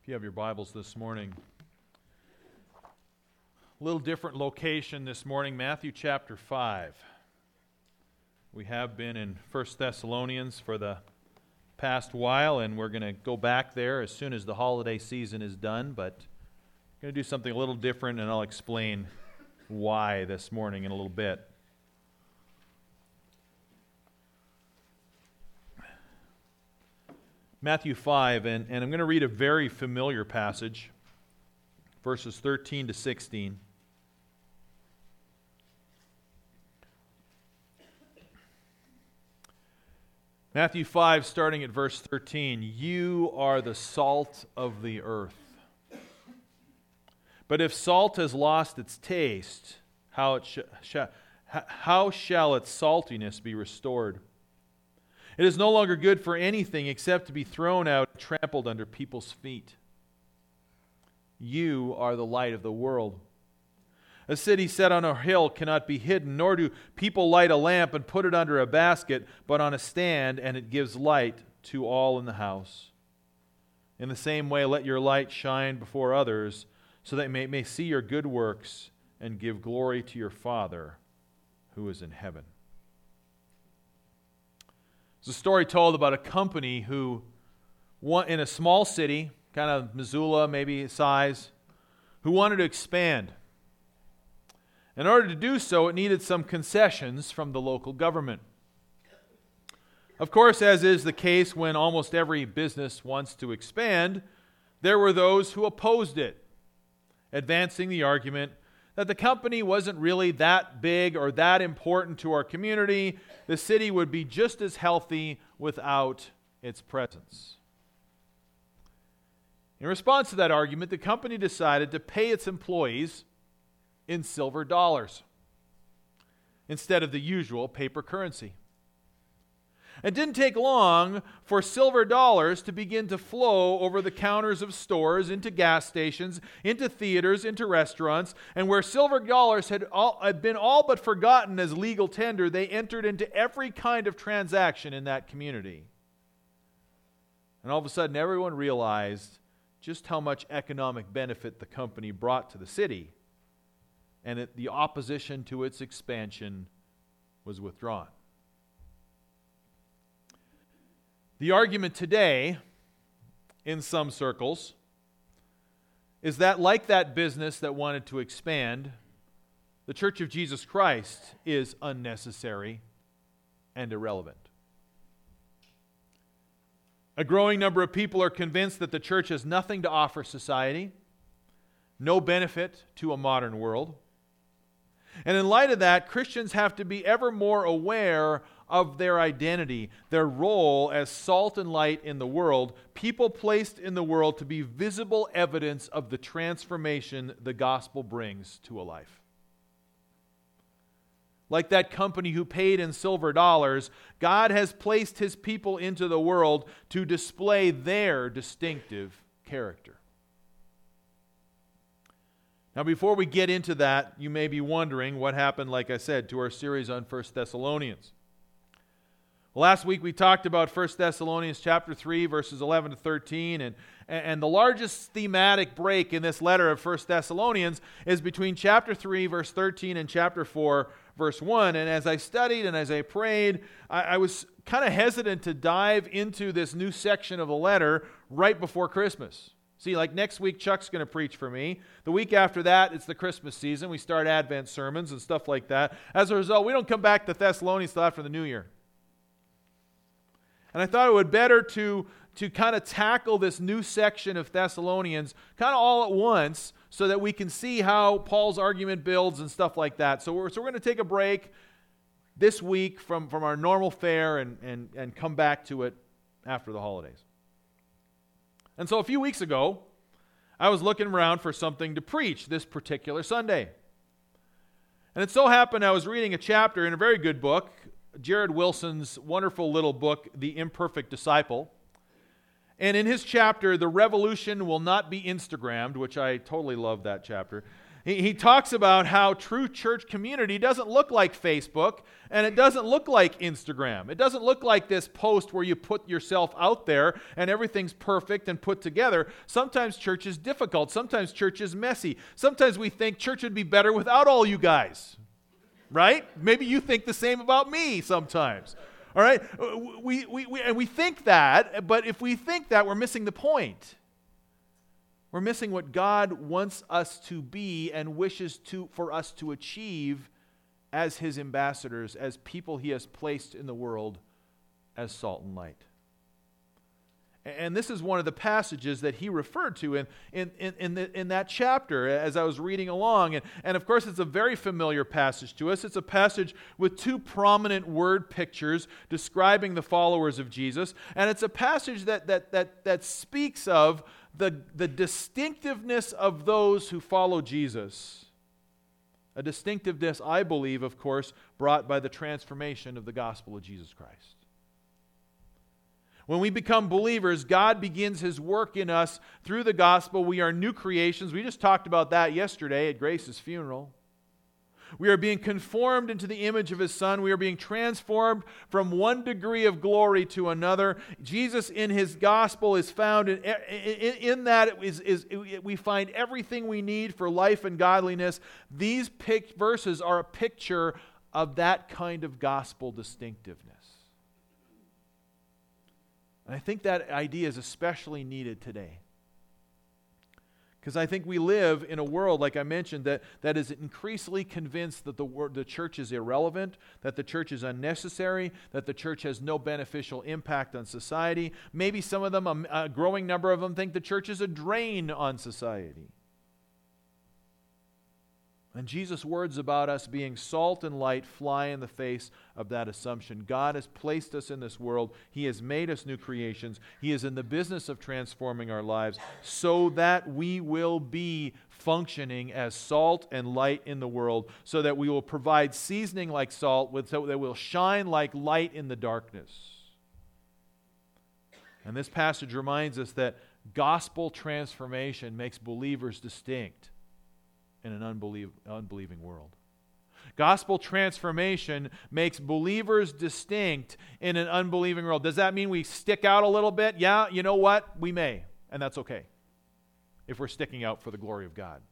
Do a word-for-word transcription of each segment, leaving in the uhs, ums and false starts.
If you have your Bibles this morning, a little different location this morning, Matthew chapter five. We have been in First Thessalonians for the past while, and we're going to go back there as soon as the holiday season is done, but I'm going to do something a little different, and I'll explain why this morning in a little bit. Matthew five, and, and I'm going to read a very familiar passage, verses thirteen to sixteen. Matthew five, starting at verse thirteen. You are the salt of the earth. But if salt has lost its taste, how, it sh- sh- how shall its saltiness be restored? It is no longer good for anything except to be thrown out and trampled under people's feet. You are the light of the world. A city set on a hill cannot be hidden, nor do people light a lamp and put it under a basket, but on a stand, and it gives light to all in the house. In the same way, let your light shine before others, so that they may, may see your good works and give glory to your Father who is in heaven. There's a story told about a company who, in a small city, kind of Missoula maybe size, who wanted to expand. In order to do so, it needed some concessions from the local government. Of course, as is the case when almost every business wants to expand, there were those who opposed it, advancing the argument that the company wasn't really that big or that important to our community. The city would be just as healthy without its presence. In response to that argument, the company decided to pay its employees in silver dollars instead of the usual paper currency. It didn't take long for silver dollars to begin to flow over the counters of stores, into gas stations, into theaters, into restaurants, and where silver dollars had, all, had been all but forgotten as legal tender, they entered into every kind of transaction in that community. And all of a sudden, everyone realized just how much economic benefit the company brought to the city, and it, the opposition to its expansion was withdrawn. The argument today, in some circles, is that like that business that wanted to expand, the Church of Jesus Christ is unnecessary and irrelevant. A growing number of people are convinced that the church has nothing to offer society, no benefit to a modern world. And in light of that, Christians have to be ever more aware of their identity, their role as salt and light in the world, people placed in the world to be visible evidence of the transformation the gospel brings to a life. Like that company who paid in silver dollars, God has placed His people into the world to display their distinctive character. Now, before we get into that, you may be wondering what happened, like I said, to our series on First Thessalonians. Last week we talked about First Thessalonians chapter three, verses eleven to thirteen, and, and the largest thematic break in this letter of First Thessalonians is between chapter three, verse thirteen, and chapter four, verse one. And as I studied and as I prayed, I, I was kind of hesitant to dive into this new section of the letter right before Christmas. See, like next week, Chuck's going to preach for me. The week after that, it's the Christmas season. We start Advent sermons and stuff like that. As a result, we don't come back to Thessalonians until after the New Year. And I thought it would better to, to kind of tackle this new section of Thessalonians kind of all at once so that we can see how Paul's argument builds and stuff like that. So we're, so we're going to take a break this week from, from our normal fare and, and, and come back to it after the holidays. And so a few weeks ago, I was looking around for something to preach this particular Sunday. And it so happened I was reading a chapter in a very good book, Jared Wilson's wonderful little book, The Imperfect Disciple. And in his chapter, The Revolution Will Not Be Instagrammed, which I totally love that chapter, He, he talks about how true church community doesn't look like Facebook, and it doesn't look like Instagram. It doesn't look like this post where you put yourself out there and everything's perfect and put together. Sometimes church is difficult. Sometimes church is messy. Sometimes we think church would be better without all you guys. Right? Maybe you think the same about me sometimes. All right? We, we, we, and we think that, but if we think that, we're missing the point. We're missing what God wants us to be and wishes to for us to achieve as His ambassadors, as people He has placed in the world as salt and light. And this is one of the passages that he referred to in, in, in, in, the, in that chapter as I was reading along. And, and of course, it's a very familiar passage to us. It's a passage with two prominent word pictures describing the followers of Jesus. And it's a passage that, that, that, that speaks of the, the distinctiveness of those who follow Jesus. A distinctiveness, I believe, of course, brought by the transformation of the gospel of Jesus Christ. When we become believers, God begins His work in us through the gospel. We are new creations. We just talked about that yesterday at Grace's funeral. We are being conformed into the image of His Son. We are being transformed from one degree of glory to another. Jesus in His gospel is found in, in, in that is, is we find everything we need for life and godliness. These pic- verses are a picture of that kind of gospel distinctiveness. And I think that idea is especially needed today. Because I think we live in a world, like I mentioned, that, that is increasingly convinced that the, the church is irrelevant, that the church is unnecessary, that the church has no beneficial impact on society. Maybe some of them, a, a growing number of them, think the church is a drain on society. And Jesus' words about us being salt and light fly in the face of that assumption. God has placed us in this world. He has made us new creations. He is in the business of transforming our lives so that we will be functioning as salt and light in the world, so that we will provide seasoning like salt, so that we'll shine like light in the darkness. And this passage reminds us that gospel transformation makes believers distinct in an unbelief, unbelieving world. Gospel transformation makes believers distinct in an unbelieving world. Does that mean we stick out a little bit? Yeah, you know what? We may, and that's okay if we're sticking out for the glory of God.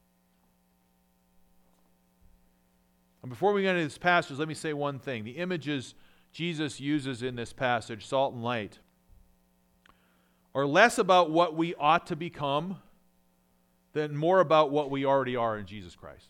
And before we get into this passage, let me say one thing. The images Jesus uses in this passage, salt and light, are less about what we ought to become than more about what we already are in Jesus Christ.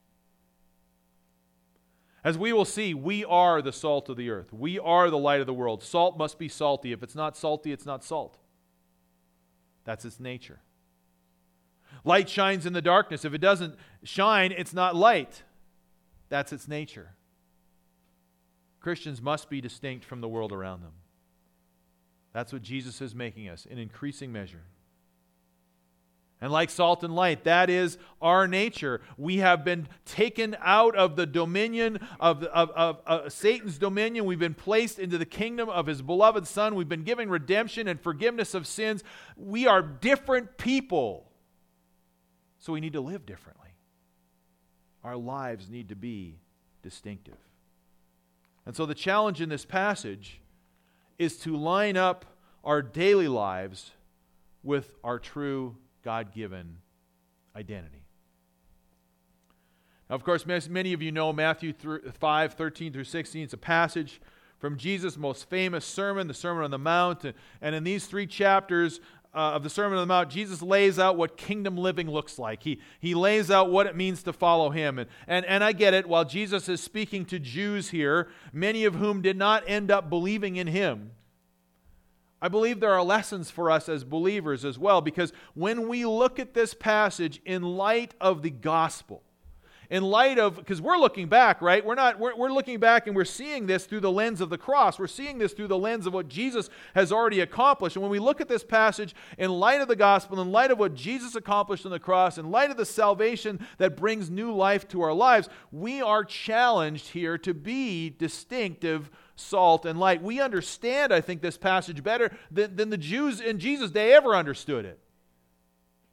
As we will see, we are the salt of the earth. We are the light of the world. Salt must be salty. If it's not salty, it's not salt. That's its nature. Light shines in the darkness. If it doesn't shine, it's not light. That's its nature. Christians must be distinct from the world around them. That's what Jesus is making us in increasing measure. And like salt and light, that is our nature. We have been taken out of the dominion of, of, of, of Satan's dominion. We've been placed into the kingdom of His beloved Son. We've been given redemption and forgiveness of sins. We are different people. So we need to live differently. Our lives need to be distinctive. And so the challenge in this passage is to line up our daily lives with our true God-given identity. Now, of course, many of you know Matthew five, thirteen through sixteen. It's a passage from Jesus' most famous sermon, the Sermon on the Mount. And in these three chapters uh, of the Sermon on the Mount, Jesus lays out what kingdom living looks like. He, he lays out what it means to follow Him. And, and, and I get it, while Jesus is speaking to Jews here, many of whom did not end up believing in Him, I believe there are lessons for us as believers as well, because when we look at this passage in light of the gospel, in light of, because we're looking back, right? We're not, we're, we're looking back and we're seeing this through the lens of the cross. We're seeing this through the lens of what Jesus has already accomplished. And when we look at this passage in light of the gospel, in light of what Jesus accomplished on the cross, in light of the salvation that brings new life to our lives, we are challenged here to be distinctive salt and light. We understand, I think, this passage better than, than the Jews in Jesus' day ever understood it.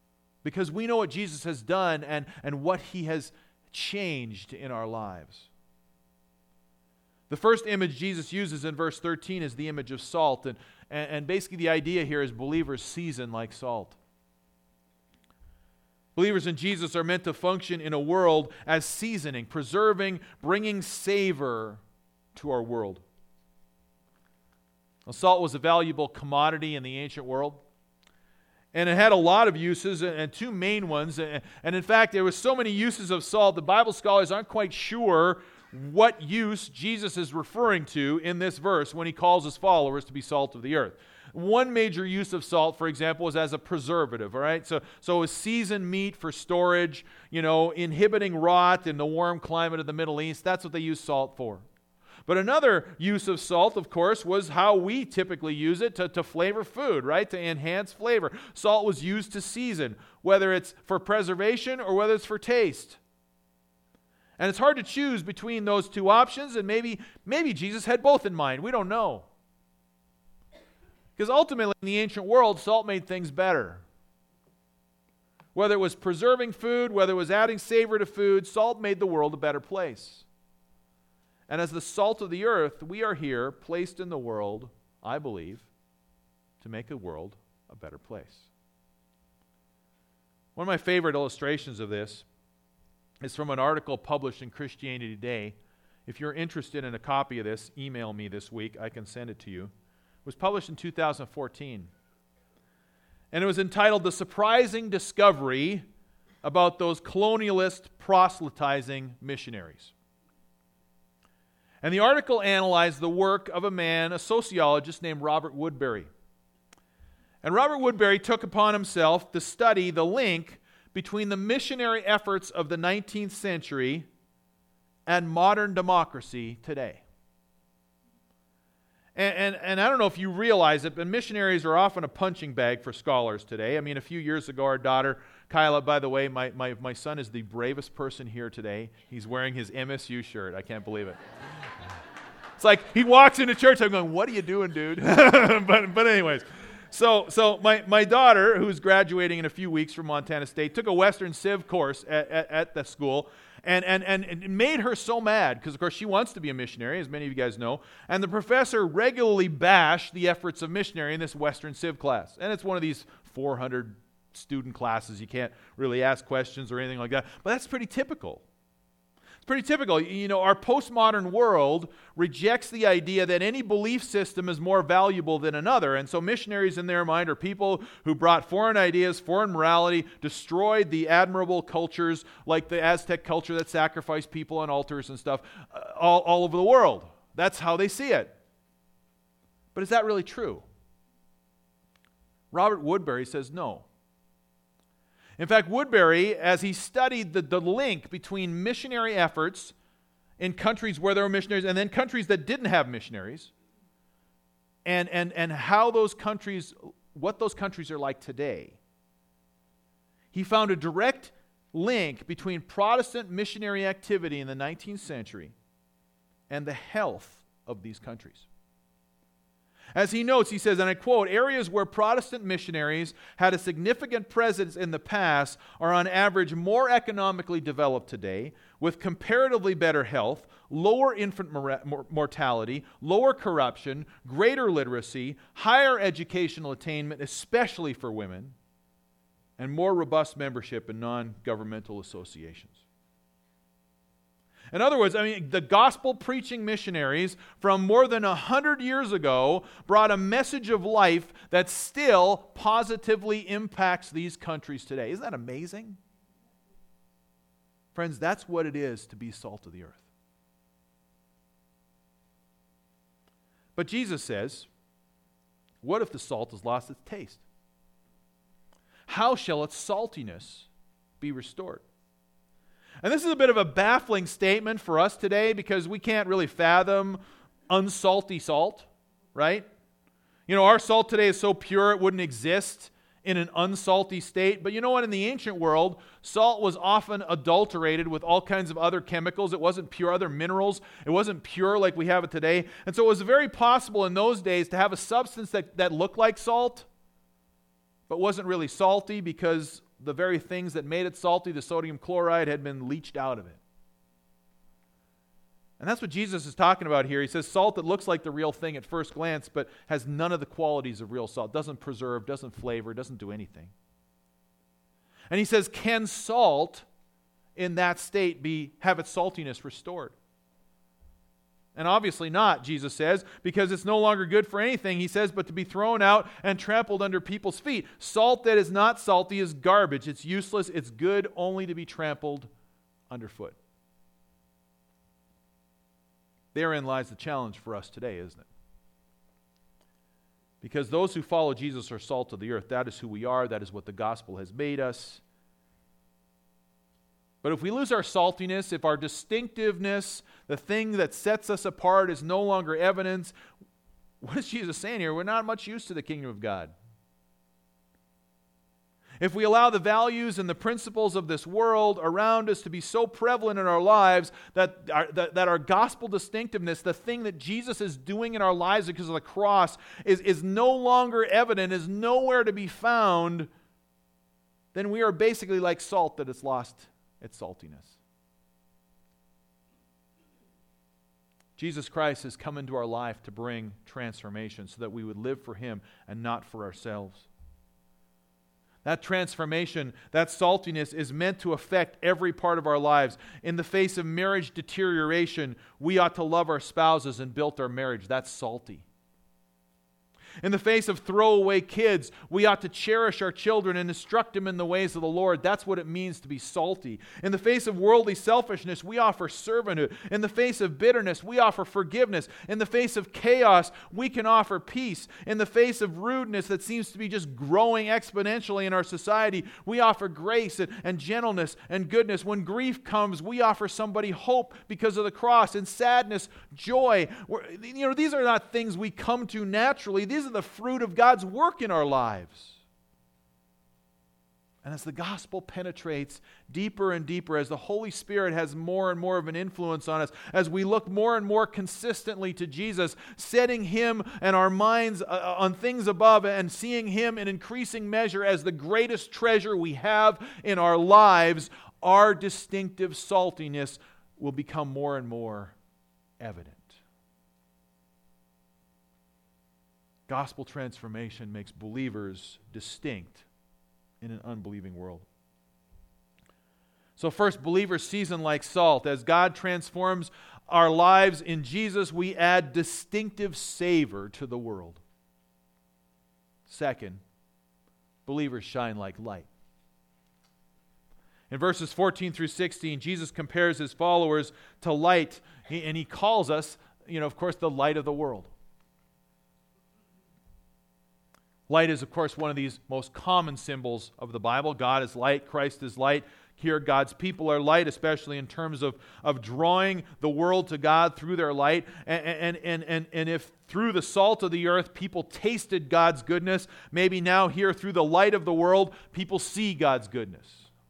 because we know what Jesus has done and, and what he has changed in our lives. The first image Jesus uses in verse thirteen is the image of salt. And, and, and basically the idea here is believers season like salt. Believers in Jesus are meant to function in a world as seasoning, preserving, bringing savor to our world. Well, salt was a valuable commodity in the ancient world. And it had a lot of uses, and two main ones. And in fact, there were so many uses of salt, the Bible scholars aren't quite sure what use Jesus is referring to in this verse when he calls his followers to be salt of the earth. One major use of salt, for example, is as a preservative, all right? So, so a seasoned meat for storage, you know, inhibiting rot in the warm climate of the Middle East. That's what they use salt for. But another use of salt, of course, was how we typically use it to, to flavor food, right? To enhance flavor. Salt was used to season, whether it's for preservation or whether it's for taste. And it's hard to choose between those two options, and maybe, maybe Jesus had both in mind. We don't know. Because ultimately, in the ancient world, salt made things better. Whether it was preserving food, whether it was adding savor to food, salt made the world a better place. And as the salt of the earth, we are here, placed in the world, I believe, to make the world a better place. One of my favorite illustrations of this is from an article published in Christianity Today. If you're interested in a copy of this, email me this week. I can send it to you. It was published in two thousand fourteen. And it was entitled The Surprising Discovery About Those Colonialist Proselytizing Missionaries. And the article analyzed the work of a man, a sociologist named Robert Woodbury. And Robert Woodbury took upon himself to study the link between the missionary efforts of the nineteenth century and modern democracy today. And, and, and I don't know if you realize it, but missionaries are often a punching bag for scholars today. I mean, a few years ago, our daughter, Kyla, by the way, my, my, my son is the bravest person here today. He's wearing his M S U shirt. I can't believe it. It's like he walks into church, I'm going, what are you doing, dude? but, but anyways. So, so my, my daughter, who's graduating in a few weeks from Montana State, took a Western Civ course at, at, at the school, and, and, and it made her so mad, because, of course, she wants to be a missionary, as many of you guys know, and the professor regularly bashed the efforts of missionary in this Western Civ class. And it's one of these four hundred student classes. You can't really ask questions or anything like that, but that's pretty typical. It's pretty typical. You know, our postmodern world rejects the idea that any belief system is more valuable than another. And so missionaries in their mind are people who brought foreign ideas, foreign morality, destroyed the admirable cultures like the Aztec culture that sacrificed people on altars and stuff uh, all, all over the world. That's how they see it. But is that really true? Robert Woodbury says no. In fact, Woodbury, as he studied the, the link between missionary efforts in countries where there were missionaries and then countries that didn't have missionaries, and, and, and how those countries, what those countries are like today, he found a direct link between Protestant missionary activity in the nineteenth century and the health of these countries. As he notes, he says, and I quote, areas where Protestant missionaries had a significant presence in the past are on average more economically developed today, with comparatively better health, lower infant mor- mortality, lower corruption, greater literacy, higher educational attainment, especially for women, and more robust membership in non-governmental associations. In other words, I mean, the gospel-preaching missionaries from more than a hundred years ago brought a message of life that still positively impacts these countries today. Isn't that amazing? Friends, that's what it is to be salt of the earth. But Jesus says, what if the salt has lost its taste? How shall its saltiness be restored? And this is a bit of a baffling statement for us today because we can't really fathom unsalty salt, right? You know, our salt today is so pure it wouldn't exist in an unsalty state. But you know what? In the ancient world, salt was often adulterated with all kinds of other chemicals. It wasn't pure, other minerals. It wasn't pure like we have it today. And so it was very possible in those days to have a substance that, that looked like salt, but wasn't really salty because the very things that made it salty, the sodium chloride, had been leached out of it. And that's what Jesus is talking about here. He says salt that looks like the real thing at first glance, but has none of the qualities of real salt. Doesn't preserve, doesn't flavor, doesn't do anything. And he says, can salt in that state be have its saltiness restored? And obviously not, Jesus says, because it's no longer good for anything, he says, but to be thrown out and trampled under people's feet. Salt that is not salty is garbage. It's useless. It's good only to be trampled underfoot. Therein lies the challenge for us today, isn't it? Because those who follow Jesus are salt of the earth. That is who we are. That is what the gospel has made us. But if we lose our saltiness, if our distinctiveness, the thing that sets us apart, is no longer evidence, what is Jesus saying here? We're not much use to the kingdom of God. If we allow the values and the principles of this world around us to be so prevalent in our lives that our, that, that our gospel distinctiveness, the thing that Jesus is doing in our lives because of the cross, is, is no longer evident, is nowhere to be found, then we are basically like salt that has lost its saltiness. Jesus Christ has come into our life to bring transformation so that we would live for Him and not for ourselves. That transformation, that saltiness is meant to affect every part of our lives. In the face of marriage deterioration, we ought to love our spouses and build our marriage. That's salty. In the face of throwaway kids, we ought to cherish our children and instruct them in the ways of the Lord. That's what it means to be salty. In the face of worldly selfishness, we offer servanthood. In the face of bitterness, we offer forgiveness. In the face of chaos, we can offer peace. In the face of rudeness that seems to be just growing exponentially in our society, we offer grace and, and gentleness and goodness. When grief comes, we offer somebody hope because of the cross. In sadness, joy. We're, you know, these are not things we come to naturally. These are the fruit of God's work in our lives. And as the gospel penetrates deeper and deeper, as the Holy Spirit has more and more of an influence on us, as we look more and more consistently to Jesus, setting Him and our minds uh, on things above and seeing Him in increasing measure as the greatest treasure we have in our lives, our distinctive saltiness will become more and more evident. Gospel transformation makes believers distinct in an unbelieving world. So first, believers season like salt. As God transforms our lives in Jesus, we add distinctive savor to the world. Second, believers shine like light. In verses fourteen through sixteen, Jesus compares His followers to light, and He calls us, you know, of course, the light of the world. Light is, of course, one of these most common symbols of the Bible. God is light, Christ is light. Here, God's people are light, especially in terms of, of drawing the world to God through their light. And, and, and, and, and if through the salt of the earth people tasted God's goodness, maybe now here through the light of the world, people see God's goodness.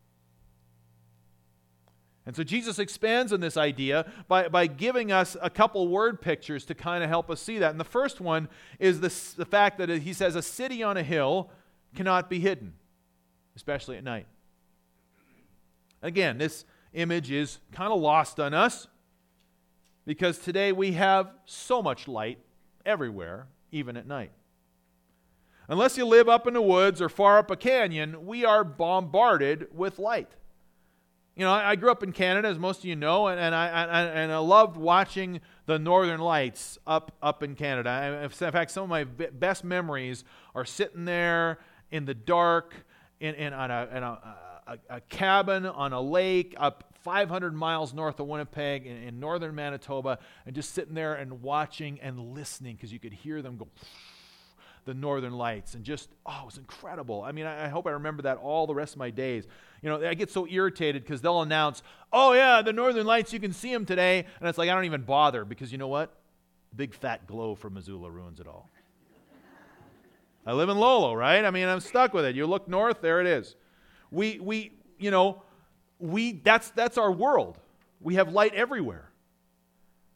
And so Jesus expands on this idea by, by giving us a couple word pictures to kind of help us see that. And the first one is this, the fact that he says a city on a hill cannot be hidden, especially at night. Again, this image is kind of lost on us because today we have so much light everywhere, even at night. Unless you live up in the woods or far up a canyon, we are bombarded with light. You know, I grew up in Canada, as most of you know, and, and I, I and I loved watching the Northern Lights up up in Canada. In fact, some of my best memories are sitting there in the dark, in, in on a, in a, a, a cabin on a lake up five hundred miles north of Winnipeg in, in northern Manitoba, and just sitting there and watching and listening because you could hear them go. The Northern Lights, and just, oh, it was incredible. I mean, I, I hope I remember that all the rest of my days. You know, I get so irritated because they'll announce, oh yeah, the Northern Lights, you can see them today, and it's like, I don't even bother, because you know what? The big fat glow from Missoula ruins it all. I live in Lolo, right? I mean, I'm stuck with it. You look north, there it is. We, we, you know, we, that's, that's our world. We have light everywhere.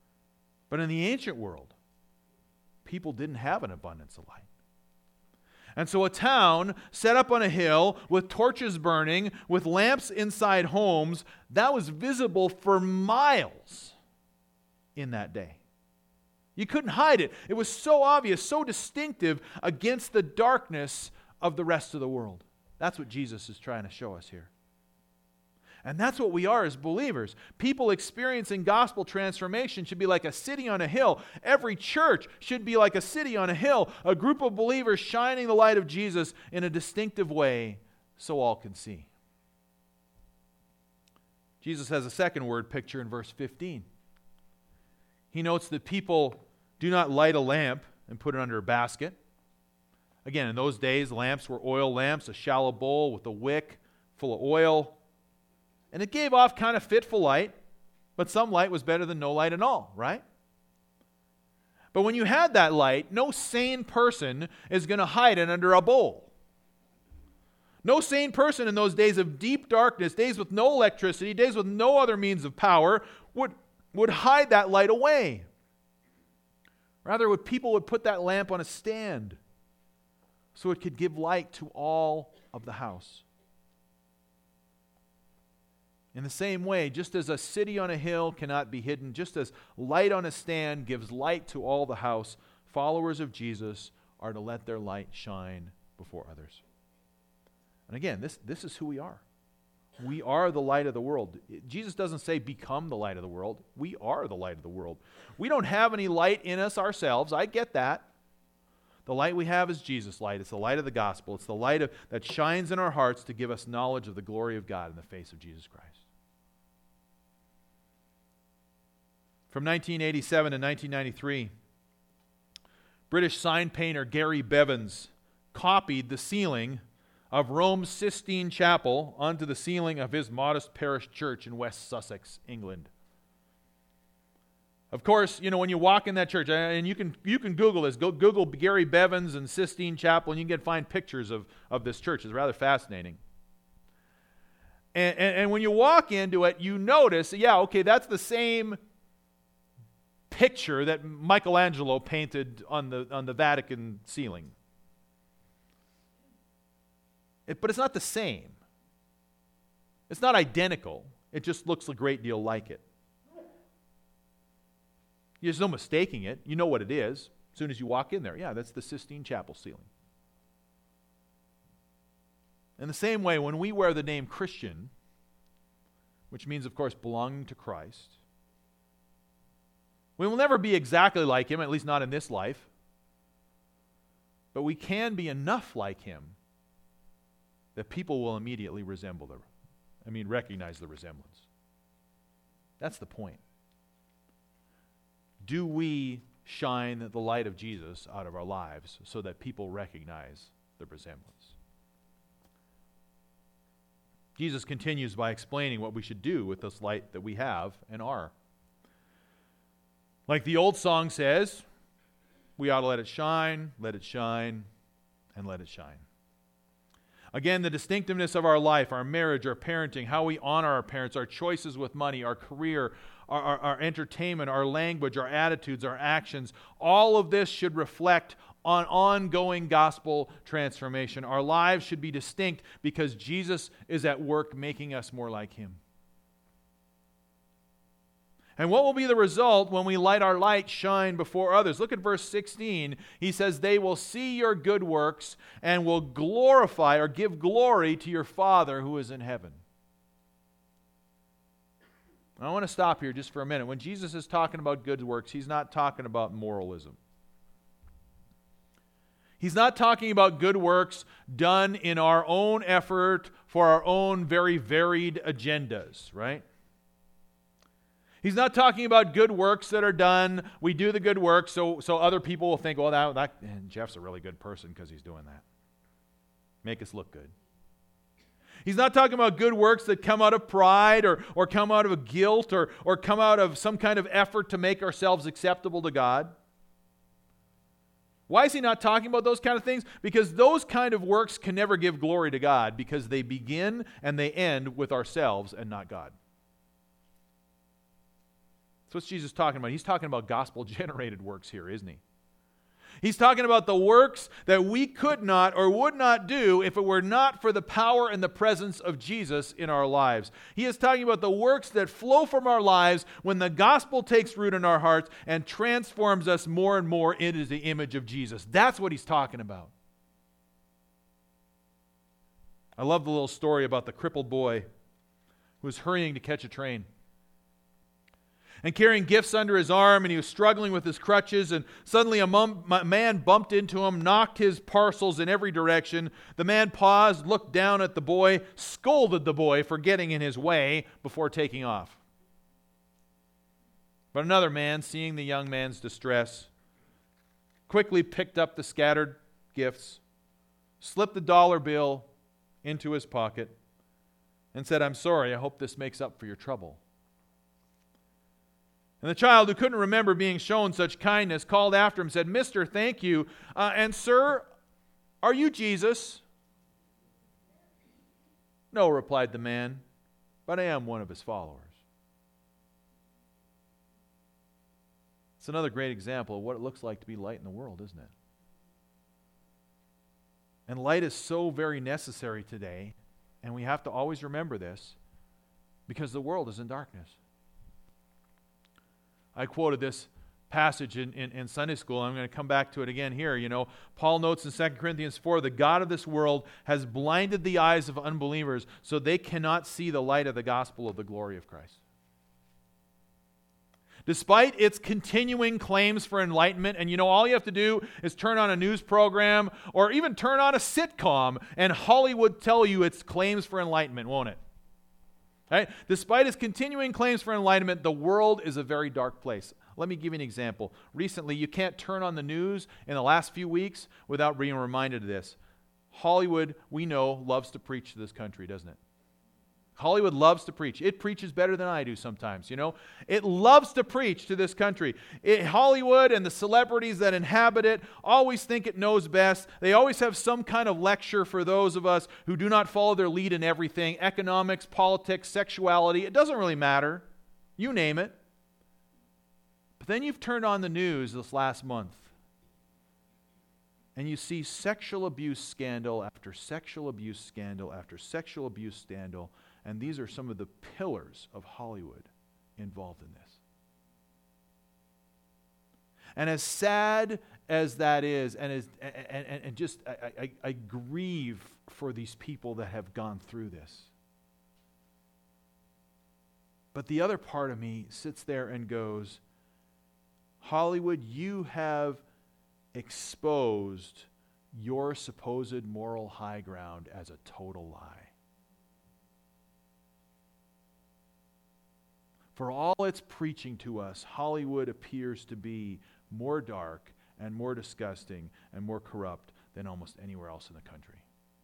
But in the ancient world, people didn't have an abundance of light. And so a town set up on a hill with torches burning, with lamps inside homes, that was visible for miles in that day. You couldn't hide it. It was so obvious, so distinctive against the darkness of the rest of the world. That's what Jesus is trying to show us here. And that's what we are as believers. People experiencing gospel transformation should be like a city on a hill. Every church should be like a city on a hill, a group of believers shining the light of Jesus in a distinctive way so all can see. Jesus has a second word picture in verse fifteen. He notes that people do not light a lamp and put it under a basket. Again, in those days, lamps were oil lamps, a shallow bowl with a wick full of oil. And it gave off kind of fitful light, but some light was better than no light at all, right? But when you had that light, no sane person is going to hide it under a bowl. No sane person in those days of deep darkness, days with no electricity, days with no other means of power, would, would hide that light away. Rather, would people would put that lamp on a stand so it could give light to all of the house. In the same way, just as a city on a hill cannot be hidden, just as light on a stand gives light to all the house, followers of Jesus are to let their light shine before others. And again, this, this is who we are. We are the light of the world. Jesus doesn't say become the light of the world. We are the light of the world. We don't have any light in us ourselves. I get that. The light we have is Jesus' light. It's the light of the gospel. It's the light of, that shines in our hearts to give us knowledge of the glory of God in the face of Jesus Christ. From nineteen eighty-seven to nineteen ninety-three, British sign painter Gary Bevans copied the ceiling of Rome's Sistine Chapel onto the ceiling of his modest parish church in West Sussex, England. Of course, you know, when you walk in that church, and you can you can Google this, go Google Gary Bevans and Sistine Chapel, and you can get find pictures of, of this church. It's rather fascinating. And, and, and when you walk into it, you notice, yeah, okay, that's the same picture that Michelangelo painted on the on the Vatican ceiling. It, but it's not the same. It's not identical. It just looks a great deal like it. There's no mistaking it. You know what it is as soon as you walk in there. Yeah, that's the Sistine Chapel ceiling. In the same way, when we wear the name Christian, which means, of course, belonging to Christ, we will never be exactly like him, at least not in this life. But we can be enough like him that people will immediately resemble the, I mean, recognize the resemblance. That's the point. Do we shine the light of Jesus out of our lives so that people recognize the resemblance? Jesus continues by explaining what we should do with this light that we have and are. Like the old song says, we ought to let it shine, let it shine, and let it shine. Again, the distinctiveness of our life, our marriage, our parenting, how we honor our parents, our choices with money, our career, our, our, our entertainment, our language, our attitudes, our actions, all of this should reflect on ongoing gospel transformation. Our lives should be distinct because Jesus is at work making us more like him. And what will be the result when we let our light shine before others? Look at verse sixteen. He says, they will see your good works and will glorify or give glory to your Father who is in heaven. I want to stop here just for a minute. When Jesus is talking about good works, he's not talking about moralism. He's not talking about good works done in our own effort for our own very varied agendas, right? He's not talking about good works that are done. We do the good work so, so other people will think, well, that, that and Jeff's a really good person because he's doing that. Make us look good. He's not talking about good works that come out of pride or, or come out of a guilt or, or come out of some kind of effort to make ourselves acceptable to God. Why is he not talking about those kind of things? Because those kind of works can never give glory to God because they begin and they end with ourselves and not God. That's what Jesus is talking about. He's talking about gospel-generated works here, isn't he? He's talking about the works that we could not or would not do if it were not for the power and the presence of Jesus in our lives. He is talking about the works that flow from our lives when the gospel takes root in our hearts and transforms us more and more into the image of Jesus. That's what he's talking about. I love the little story about the crippled boy who was hurrying to catch a train and carrying gifts under his arm, and he was struggling with his crutches, and suddenly a, mum, a man bumped into him, knocked his parcels in every direction. The man paused, looked down at the boy, scolded the boy for getting in his way before taking off. But another man, seeing the young man's distress, quickly picked up the scattered gifts, slipped the dollar bill into his pocket, and said, "I'm sorry, I hope this makes up for your trouble." And the child, who couldn't remember being shown such kindness, called after him and said, "Mister, thank you. Uh, and sir, are you Jesus?" "No," replied the man, "but I am one of his followers." It's another great example of what it looks like to be light in the world, isn't it? And light is so very necessary today, and we have to always remember this, because the world is in darkness. I quoted this passage in, in, in Sunday school. I'm going to come back to it again here. You know, Paul notes in Second Corinthians four, the God of this world has blinded the eyes of unbelievers so they cannot see the light of the gospel of the glory of Christ. Despite its continuing claims for enlightenment, and you know, all you have to do is turn on a news program or even turn on a sitcom, and Hollywood tell you its claims for enlightenment, won't it? Right? Despite its continuing claims for enlightenment, the world is a very dark place. Let me give you an example. Recently, you can't turn on the news in the last few weeks without being reminded of this. Hollywood, we know, loves to preach to this country, doesn't it? Hollywood loves to preach. It preaches better than I do sometimes, you know. It loves to preach to this country. It, Hollywood and the celebrities that inhabit it always think it knows best. They always have some kind of lecture for those of us who do not follow their lead in everything. Economics, politics, sexuality. It doesn't really matter. You name it. But then you've turned on the news this last month, and you see sexual abuse scandal after sexual abuse scandal after sexual abuse scandal. And these are some of the pillars of Hollywood involved in this. And as sad as that is, and as and, and, and just I, I, I grieve for these people that have gone through this. But the other part of me sits there and goes, Hollywood, you have exposed your supposed moral high ground as a total lie. For all its preaching to us, Hollywood appears to be more dark and more disgusting and more corrupt than almost anywhere else in the country.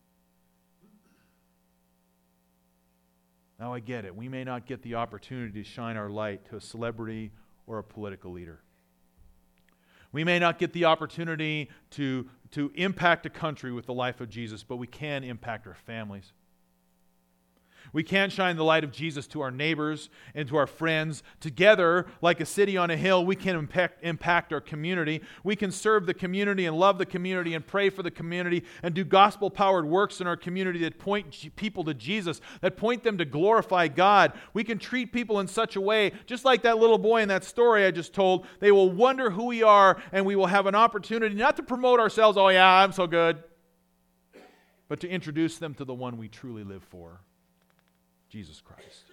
Now I get it. We may not get the opportunity to shine our light to a celebrity or a political leader. We may not get the opportunity to, to impact a country with the life of Jesus, but we can impact our families. We can shine the light of Jesus to our neighbors and to our friends. Together, like a city on a hill, we can impact, impact our community. We can serve the community and love the community and pray for the community and do gospel-powered works in our community that point people to Jesus, that point them to glorify God. We can treat people in such a way, just like that little boy in that story I just told, they will wonder who we are, and we will have an opportunity not to promote ourselves, oh yeah, I'm so good, but to introduce them to the one we truly live for. Jesus Christ.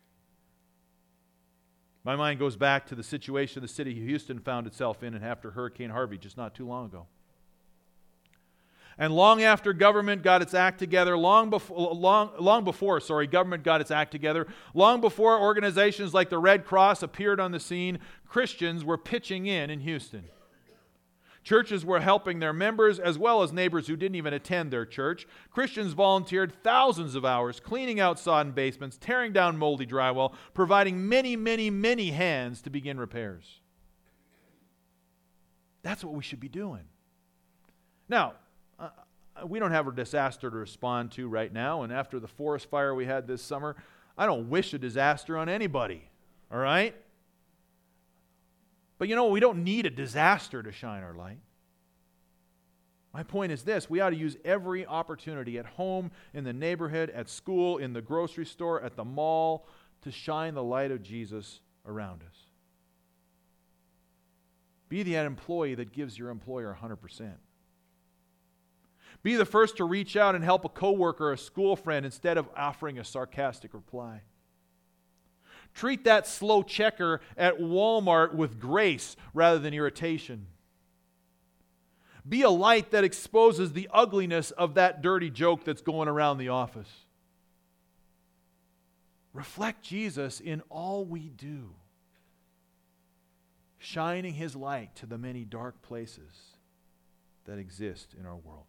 My mind goes back to the situation the city of Houston found itself in after Hurricane Harvey just not too long ago. And long after government got its act together, long before, long, long before, sorry, government got its act together, long before organizations like the Red Cross appeared on the scene, Christians were pitching in in Houston. Churches were helping their members as well as neighbors who didn't even attend their church. Christians volunteered thousands of hours cleaning out sodden basements, tearing down moldy drywall, providing many, many, many hands to begin repairs. That's what we should be doing. Now, uh, we don't have a disaster to respond to right now, and after the forest fire we had this summer, I don't wish a disaster on anybody, all right? But you know, we don't need a disaster to shine our light. My point is this: we ought to use every opportunity at home, in the neighborhood, at school, in the grocery store, at the mall, to shine the light of Jesus around us. Be the employee that gives your employer one hundred percent. Be the first to reach out and help a coworker or a school friend instead of offering a sarcastic reply. Treat that slow checker at Walmart with grace rather than irritation. Be a light that exposes the ugliness of that dirty joke that's going around the office. Reflect Jesus in all we do, shining His light to the many dark places that exist in our world.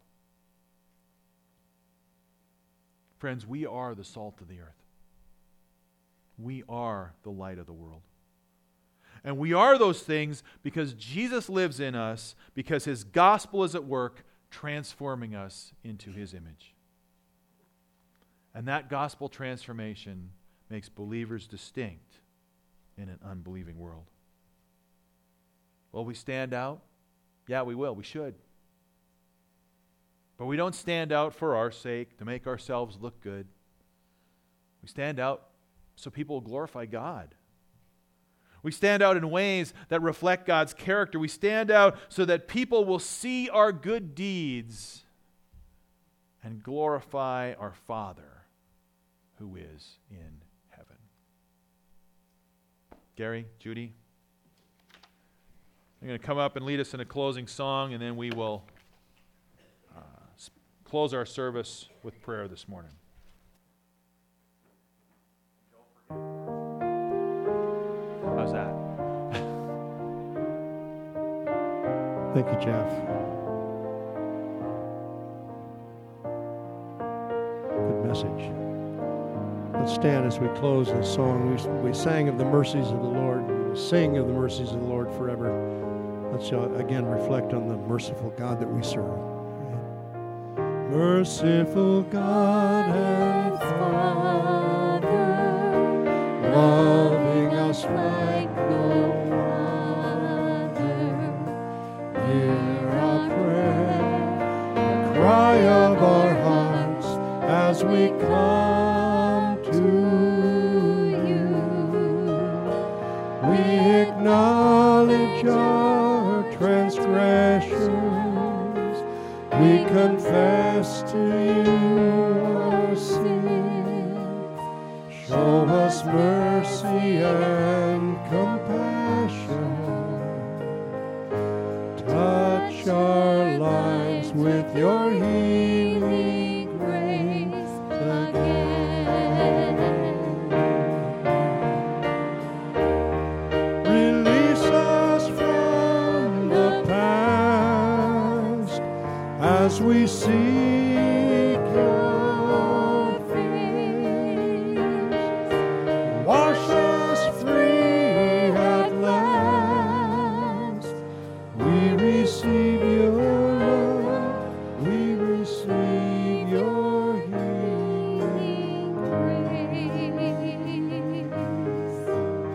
Friends, we are the salt of the earth. We are the light of the world. And we are those things because Jesus lives in us, because His gospel is at work, transforming us into His image. And that gospel transformation makes believers distinct in an unbelieving world. Will we stand out? Yeah, we will. We should. But we don't stand out for our sake, to make ourselves look good. We stand out so people will glorify God. We stand out in ways that reflect God's character. We stand out so that people will see our good deeds and glorify our Father who is in heaven. Gary, Judy, I'm going to come up and lead us in a closing song, and then we will uh, close our service with prayer this morning. How's that? Thank you, Jeff. Good message. Let's stand as we close this song. We, we sang of the mercies of the Lord. We will sing of the mercies of the Lord forever. Let's uh, again reflect on the merciful God that we serve. Merciful God and Father, loving us like no other, hear our prayer, the cry of our hearts as we come to you. We acknowledge our transgressions, we confess to you our sin. Show us mercy and compassion. Touch our lives with your healing grace again. Release us from the past as we seek your face. Wash us free at last. We receive your love. We receive your healing grace.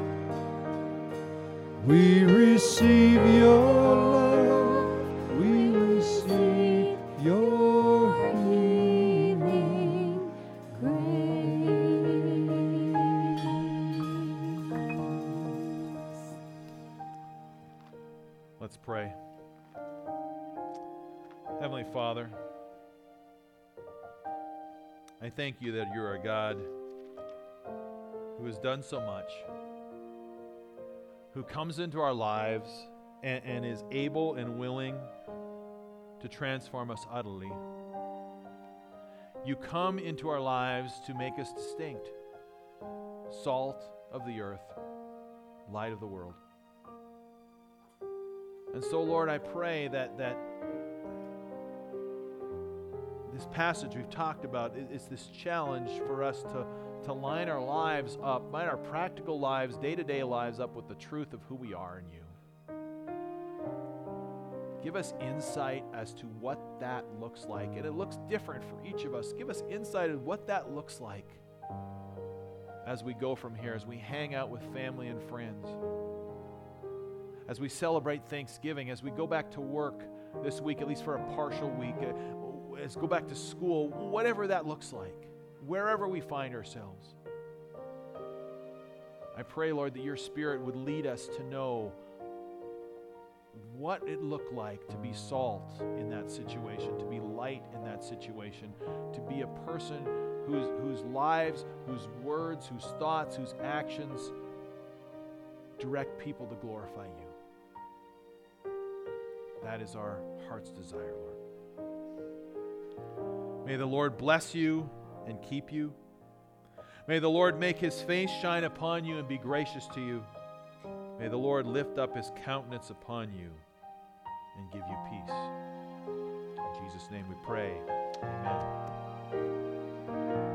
We receive your love. We receive your healing grace. Let's pray. Heavenly Father, I thank you that you're a God who has done so much, who comes into our lives and, and is able and willing to transform us utterly. You come into our lives to make us distinct, salt of the earth, light of the world. And so, Lord, I pray that that this passage we've talked about is this challenge for us to, to line our lives up, line our practical lives, day-to-day lives up with the truth of who we are in you. Give us insight as to what that looks like. And it looks different for each of us. Give us insight of what that looks like as we go from here, as we hang out with family and friends, as we celebrate Thanksgiving, as we go back to work this week, at least for a partial week, uh, as go back to school, whatever that looks like, wherever we find ourselves. I pray, Lord, that your Spirit would lead us to know what it looked like to be salt in that situation, to be light in that situation, to be a person whose, whose lives, whose words, whose thoughts, whose actions direct people to glorify you. That is our heart's desire, Lord. May the Lord bless you and keep you. May the Lord make his face shine upon you and be gracious to you. May the Lord lift up his countenance upon you and give you peace. In Jesus' name we pray. Amen.